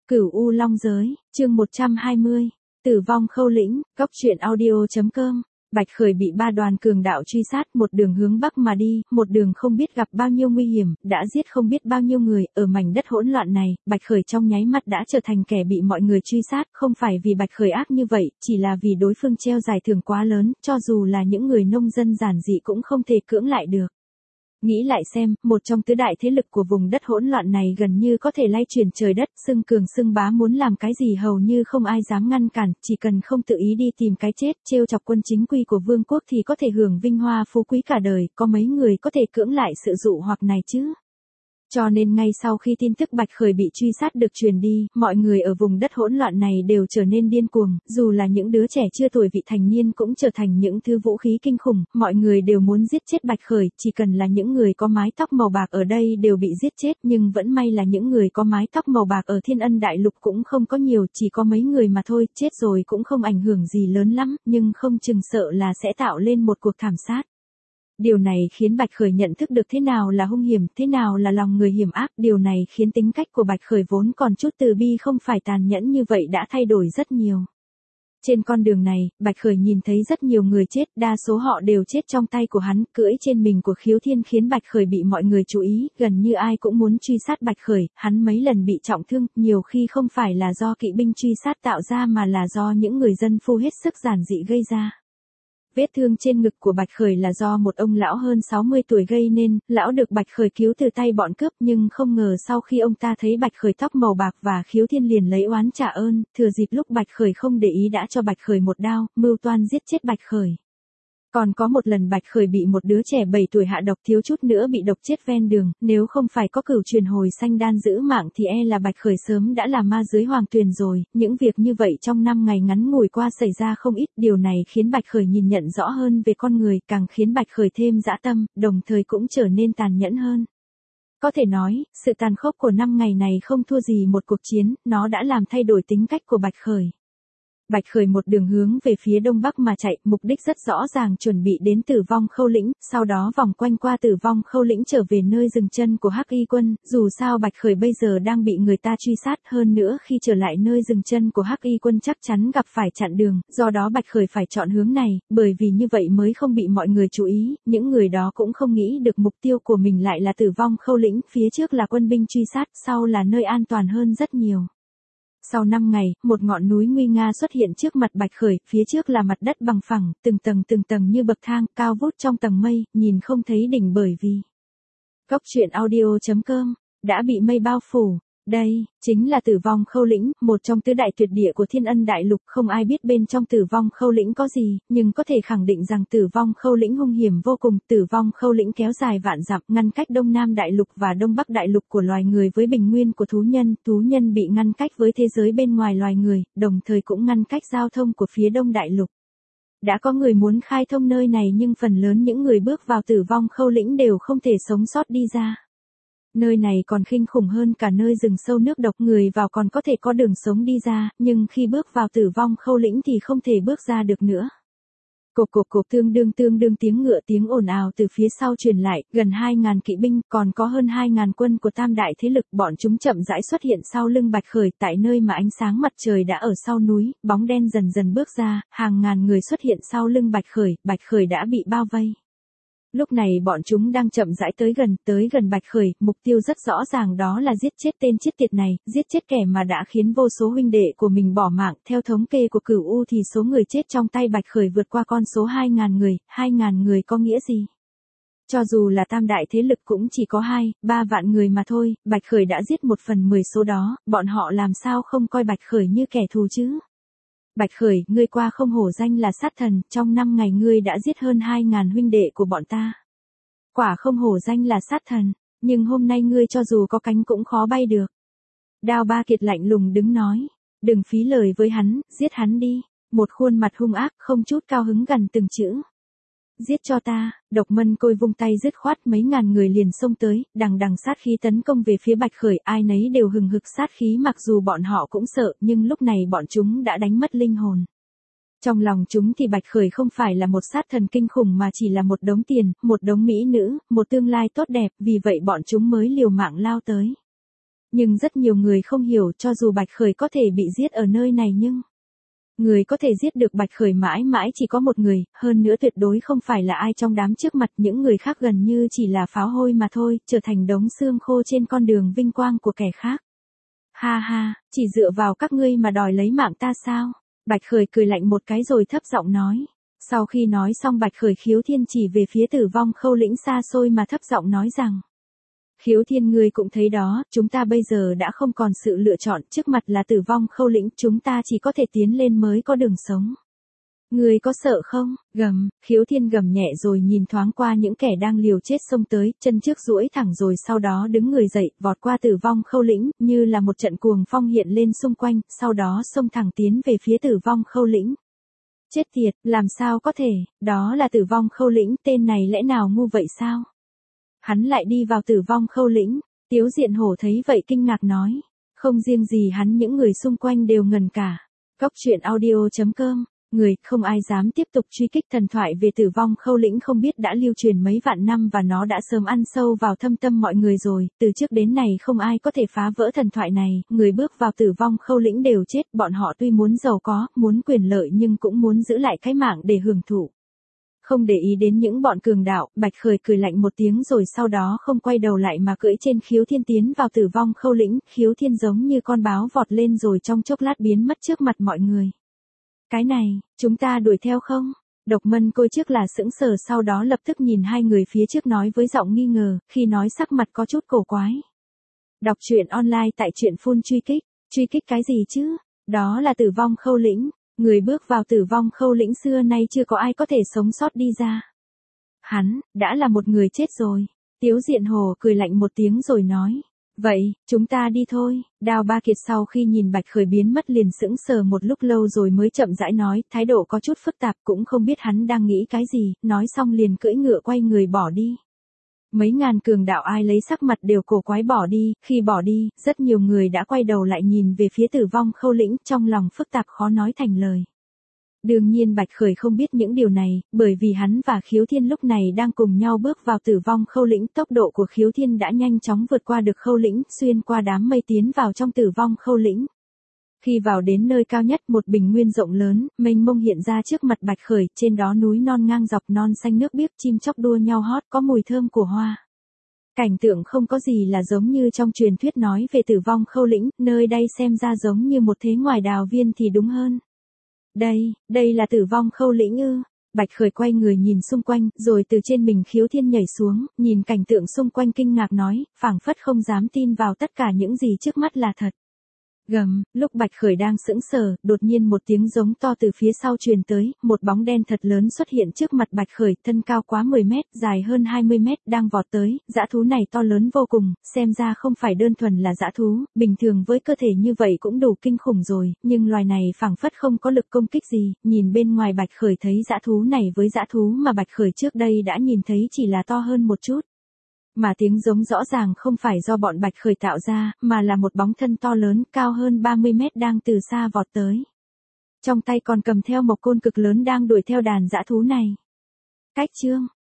Cửu U Long Giới, chương 120, Tử vong Khâu Lĩnh, Góc truyện audio.com. Bạch Khởi bị ba đoàn cường đạo truy sát, một đường hướng bắc mà đi, một đường không biết gặp bao nhiêu nguy hiểm, đã giết không biết bao nhiêu người, ở mảnh đất hỗn loạn này, Bạch Khởi trong nháy mắt đã trở thành kẻ bị mọi người truy sát, không phải vì Bạch Khởi ác như vậy, chỉ là vì đối phương treo giải thưởng quá lớn, cho dù là những người nông dân giản dị cũng không thể cưỡng lại được. Nghĩ lại xem, một trong tứ đại thế lực của vùng đất hỗn loạn này gần như có thể lay chuyển trời đất, xưng cường xưng bá muốn làm cái gì hầu như không ai dám ngăn cản, chỉ cần không tự ý đi tìm cái chết, trêu chọc quân chính quy của vương quốc thì có thể hưởng vinh hoa phú quý cả đời, có mấy người có thể cưỡng lại sự dụ hoặc này chứ. Cho nên ngay sau khi tin tức Bạch Khởi bị truy sát được truyền đi, mọi người ở vùng đất hỗn loạn này đều trở nên điên cuồng, dù là những đứa trẻ chưa tuổi vị thành niên cũng trở thành những thứ vũ khí kinh khủng, mọi người đều muốn giết chết Bạch Khởi, chỉ cần là những người có mái tóc màu bạc ở đây đều bị giết chết, nhưng vẫn may là những người có mái tóc màu bạc ở Thiên Ân Đại Lục cũng không có nhiều, chỉ có mấy người mà thôi, chết rồi cũng không ảnh hưởng gì lớn lắm, nhưng không chừng sợ là sẽ tạo lên một cuộc thảm sát. Điều này khiến Bạch Khởi nhận thức được thế nào là hung hiểm, thế nào là lòng người hiểm ác, điều này khiến tính cách của Bạch Khởi vốn còn chút từ bi không phải tàn nhẫn như vậy đã thay đổi rất nhiều. Trên con đường này, Bạch Khởi nhìn thấy rất nhiều người chết, đa số họ đều chết trong tay của hắn, cưỡi trên mình của Khiếu Thiên khiến Bạch Khởi bị mọi người chú ý, gần như ai cũng muốn truy sát Bạch Khởi, hắn mấy lần bị trọng thương, nhiều khi không phải là do kỵ binh truy sát tạo ra mà là do những người dân phu hết sức giản dị gây ra. Vết thương trên ngực của Bạch Khởi là do một ông lão hơn 60 tuổi gây nên, lão được Bạch Khởi cứu từ tay bọn cướp nhưng không ngờ sau khi ông ta thấy Bạch Khởi tóc màu bạc và Khiếu Thiên liền lấy oán trả ơn, thừa dịp lúc Bạch Khởi không để ý đã cho Bạch Khởi một đao, mưu toan giết chết Bạch Khởi. Còn có một lần Bạch Khởi bị một đứa trẻ 7 tuổi hạ độc thiếu chút nữa bị độc chết ven đường, nếu không phải có cửu truyền hồi xanh đan giữ mạng thì là Bạch Khởi sớm đã là ma dưới hoàng tuyền rồi, những việc như vậy trong 5 ngày ngắn ngủi qua xảy ra không ít, điều này khiến Bạch Khởi nhìn nhận rõ hơn về con người, càng khiến Bạch Khởi thêm dã tâm, đồng thời cũng trở nên tàn nhẫn hơn. Có thể nói, sự tàn khốc của 5 ngày này không thua gì một cuộc chiến, nó đã làm thay đổi tính cách của Bạch Khởi. Bạch Khởi một đường hướng về phía đông bắc mà chạy, mục đích rất rõ ràng, chuẩn bị đến Tử vong Khâu Lĩnh, sau đó vòng quanh qua Tử vong Khâu Lĩnh trở về nơi dừng chân của Hắc Y quân, dù sao Bạch Khởi bây giờ đang bị người ta truy sát, hơn nữa khi trở lại nơi dừng chân của Hắc Y quân chắc chắn gặp phải chặn đường, do đó Bạch Khởi phải chọn hướng này, bởi vì như vậy mới không bị mọi người chú ý, những người đó cũng không nghĩ được mục tiêu của mình lại là Tử vong Khâu Lĩnh, phía trước là quân binh truy sát, sau là nơi an toàn hơn rất nhiều. Sau 5 ngày, một ngọn núi nguy nga xuất hiện trước mặt Bạch Khởi, phía trước là mặt đất bằng phẳng, từng tầng như bậc thang, cao vút trong tầng mây, nhìn không thấy đỉnh bởi vì Góc truyện audio.com đã bị mây bao phủ. Đây, chính là Tử vong Khâu Lĩnh, một trong tứ đại tuyệt địa của Thiên Ân Đại Lục, không ai biết bên trong Tử vong Khâu Lĩnh có gì, nhưng có thể khẳng định rằng Tử vong Khâu Lĩnh hung hiểm vô cùng, Tử vong Khâu Lĩnh kéo dài vạn dặm, ngăn cách Đông Nam Đại Lục và Đông Bắc Đại Lục của loài người với bình nguyên của thú nhân bị ngăn cách với thế giới bên ngoài loài người, đồng thời cũng ngăn cách giao thông của phía Đông Đại Lục. Đã có người muốn khai thông nơi này nhưng phần lớn những người bước vào Tử vong Khâu Lĩnh đều không thể sống sót đi ra. Nơi này còn kinh khủng hơn cả nơi rừng sâu nước độc, người vào còn có thể có đường sống đi ra, nhưng khi bước vào Tử vong Khâu Lĩnh thì không thể bước ra được nữa. Cộp tương đương tiếng ngựa tiếng ồn ào từ phía sau truyền lại, gần 2.000 kỵ binh, còn có hơn 2.000 quân của tam đại thế lực, bọn chúng chậm rãi xuất hiện sau lưng Bạch Khởi, tại nơi mà ánh sáng mặt trời đã ở sau núi, bóng đen dần dần bước ra, hàng ngàn người xuất hiện sau lưng Bạch Khởi đã bị bao vây. Lúc này bọn chúng đang chậm rãi tới gần Bạch Khởi, mục tiêu rất rõ ràng đó là giết chết tên chết tiệt này, giết chết kẻ mà đã khiến vô số huynh đệ của mình bỏ mạng, theo thống kê của Cửu U thì số người chết trong tay Bạch Khởi vượt qua con số 2.000 người, 2.000 người có nghĩa gì? Cho dù là tam đại thế lực cũng chỉ có 2-3 vạn người mà thôi, Bạch Khởi đã giết 1/10 số đó, bọn họ làm sao không coi Bạch Khởi như kẻ thù chứ? Bạch Khởi, ngươi qua không hổ danh là sát thần, trong 5 ngày ngươi đã giết hơn 2.000 huynh đệ của bọn ta. Quả không hổ danh là sát thần, nhưng hôm nay ngươi cho dù có cánh cũng khó bay được. Đao Ba Kiệt lạnh lùng đứng nói, đừng phí lời với hắn, giết hắn đi, một khuôn mặt hung ác không chút cao hứng gần từng chữ. Giết cho ta, Độc Mân Côi vung tay dứt khoát, mấy ngàn người liền xông tới, đằng sát khí tấn công về phía Bạch Khởi, ai nấy đều hừng hực sát khí, mặc dù bọn họ cũng sợ, nhưng lúc này bọn chúng đã đánh mất linh hồn. Trong lòng chúng thì Bạch Khởi không phải là một sát thần kinh khủng mà chỉ là một đống tiền, một đống mỹ nữ, một tương lai tốt đẹp, vì vậy bọn chúng mới liều mạng lao tới. Nhưng rất nhiều người không hiểu, cho dù Bạch Khởi có thể bị giết ở nơi này nhưng người có thể giết được Bạch Khởi mãi mãi chỉ có một người, hơn nữa tuyệt đối không phải là ai trong đám trước mặt, những người khác gần như chỉ là pháo hôi mà thôi, trở thành đống xương khô trên con đường vinh quang của kẻ khác. Ha ha, chỉ dựa vào các ngươi mà đòi lấy mạng ta sao? Bạch Khởi cười lạnh một cái rồi thấp giọng nói. Sau khi nói xong Bạch Khởi Khiếu Thiên chỉ về phía Tử Vong Khâu Lĩnh xa xôi mà thấp giọng nói rằng. Khiếu Thiên, ngươi cũng thấy đó, chúng ta bây giờ đã không còn sự lựa chọn, trước mặt là Tử Vong Khâu Lĩnh, chúng ta chỉ có thể tiến lên mới có đường sống. Ngươi có sợ không? Gầm, Khiếu Thiên gầm nhẹ rồi nhìn thoáng qua những kẻ đang liều chết xông tới, chân trước duỗi thẳng rồi sau đó đứng người dậy, vọt qua Tử Vong Khâu Lĩnh, như là một trận cuồng phong hiện lên xung quanh, sau đó xông thẳng tiến về phía Tử Vong Khâu Lĩnh. Chết tiệt, làm sao có thể, đó là Tử Vong Khâu Lĩnh, tên này lẽ nào ngu vậy sao? Hắn lại đi vào Tử Vong Khâu Lĩnh, Tiếu Diện Hổ thấy vậy kinh ngạc nói. Không riêng gì hắn, những người xung quanh đều ngần cả. Cốc truyện audio.com, người, không ai dám tiếp tục truy kích thần thoại về Tử Vong Khâu Lĩnh không biết đã lưu truyền mấy vạn năm và nó đã sớm ăn sâu vào thâm tâm mọi người rồi, từ trước đến nay không ai có thể phá vỡ thần thoại này, người bước vào Tử Vong Khâu Lĩnh đều chết, bọn họ tuy muốn giàu có, muốn quyền lợi nhưng cũng muốn giữ lại cái mạng để hưởng thụ. Không để ý đến những bọn cường đạo, Bạch Khởi cười lạnh một tiếng rồi sau đó không quay đầu lại mà cưỡi trên Khiếu Thiên tiến vào Tử Vong Khâu Lĩnh, Khiếu Thiên giống như con báo vọt lên rồi trong chốc lát biến mất trước mặt mọi người. Cái này, chúng ta đuổi theo không? Độc Mân Côi trước là sững sờ sau đó lập tức nhìn hai người phía trước nói với giọng nghi ngờ, khi nói sắc mặt có chút cổ quái. Đọc truyện online tại truyện Phun truy kích cái gì chứ? Đó là Tử Vong Khâu Lĩnh. Người bước vào Tử Vong Khâu Lĩnh xưa nay chưa có ai có thể sống sót đi ra. Hắn, đã là một người chết rồi. Tiếu Diện Hổ cười lạnh một tiếng rồi nói. Vậy, chúng ta đi thôi. Đao Ba Kiệt sau khi nhìn Bạch Khởi biến mất liền sững sờ một lúc lâu rồi mới chậm rãi nói, thái độ có chút phức tạp cũng không biết hắn đang nghĩ cái gì, nói xong liền cưỡi ngựa quay người bỏ đi. Mấy ngàn cường đạo ai lấy sắc mặt đều cổ quái bỏ đi, khi bỏ đi, rất nhiều người đã quay đầu lại nhìn về phía Tử Vong Khâu Lĩnh, trong lòng phức tạp khó nói thành lời. Đương nhiên Bạch Khởi không biết những điều này, bởi vì hắn và Khiếu Thiên lúc này đang cùng nhau bước vào Tử Vong Khâu Lĩnh, tốc độ của Khiếu Thiên đã nhanh chóng vượt qua được Khâu Lĩnh, xuyên qua đám mây tiến vào trong Tử Vong Khâu Lĩnh. Khi vào đến nơi cao nhất, một bình nguyên rộng lớn, mênh mông hiện ra trước mặt Bạch Khởi, trên đó núi non ngang dọc non xanh nước biếc, chim chóc đua nhau hót, có mùi thơm của hoa. Cảnh tượng không có gì là giống như trong truyền thuyết nói về Tử Vong Khâu Lĩnh, nơi đây xem ra giống như một thế ngoại đào viên thì đúng hơn. Đây là Tử Vong Khâu Lĩnh ư? Bạch Khởi quay người nhìn xung quanh, rồi từ trên mình Khiếu Thiên nhảy xuống, nhìn cảnh tượng xung quanh kinh ngạc nói, phảng phất không dám tin vào tất cả những gì trước mắt là thật. Gầm, lúc Bạch Khởi đang sững sờ, đột nhiên một tiếng giống to từ phía sau truyền tới, một bóng đen thật lớn xuất hiện trước mặt Bạch Khởi, thân cao quá 10 mét, dài hơn 20 mét, đang vọt tới, dã thú này to lớn vô cùng, xem ra không phải đơn thuần là dã thú, bình thường với cơ thể như vậy cũng đủ kinh khủng rồi, nhưng loài này phảng phất không có lực công kích gì, nhìn bên ngoài Bạch Khởi thấy dã thú này với dã thú mà Bạch Khởi trước đây đã nhìn thấy chỉ là to hơn một chút. Mà tiếng giống rõ ràng không phải do bọn Bạch Khởi tạo ra, mà là một bóng thân to lớn, cao hơn 30 mét đang từ xa vọt tới. Trong tay còn cầm theo một côn cực lớn đang đuổi theo đàn dã thú này. Cách chương